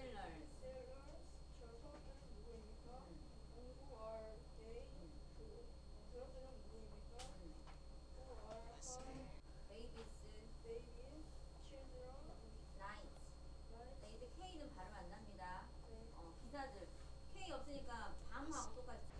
sailors. sailors. 저 사람들은 누구입니까? Who are they? 그 사람들은 누구입니까? Who are her babies, babies? Children? knights. Right? 이제 K는 발음 안 납니다. 네. 기사들 K 없으니까 밤하고 똑같이